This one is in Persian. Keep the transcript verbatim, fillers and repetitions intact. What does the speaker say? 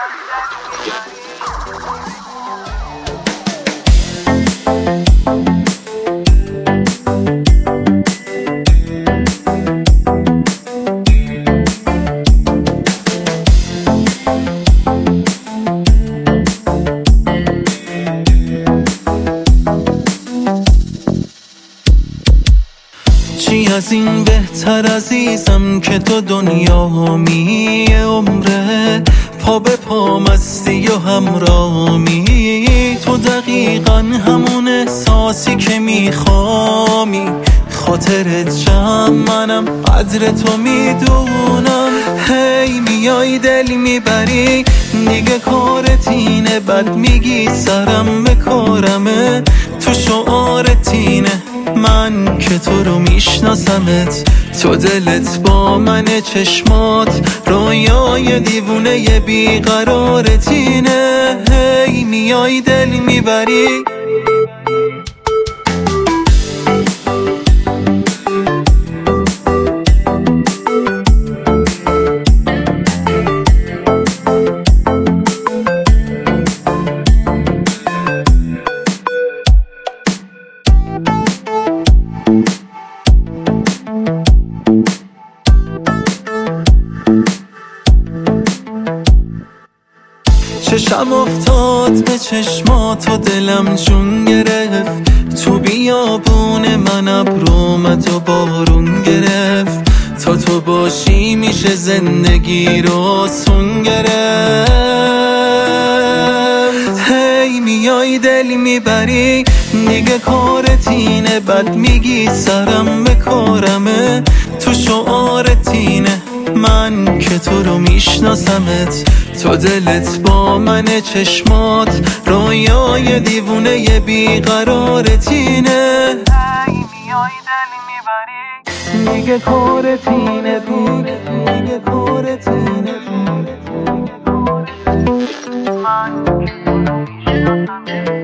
چی از این بهتر عزیزم که تو دنیا می عمره، پا به پا مستی و همرامی. تو دقیقا همون احساسی که میخوامی، خاطرت جمع منم قدر تو میدونم. هی میای دل میبری دیگه کارت اینه، بد میگی سرم به کارمه، تو شعارت اینه من که تو رو میشناسمت. تو دلت با من چشمات رویای دیوونه بیقرارت اینه. هی میای دل میبری چشم افتاد به چشمات و دلم جون گرفت. تو بیابون من ابر اومد و بارون گرفت. تا تو باشی میشه زندگی رو آسون گرفت. هی میای دل میبری دیگه کارت اینه، بد میگی سرم به کارمه، تو شعارت اینه من که تو رو میشناسمت. تو دلت با من چشمات رویای دیوونه بیقرارت اینه. هی میای دل میبری دیگه کارت اینه، دیگه کارت اینه. من که تو رو میشناسم.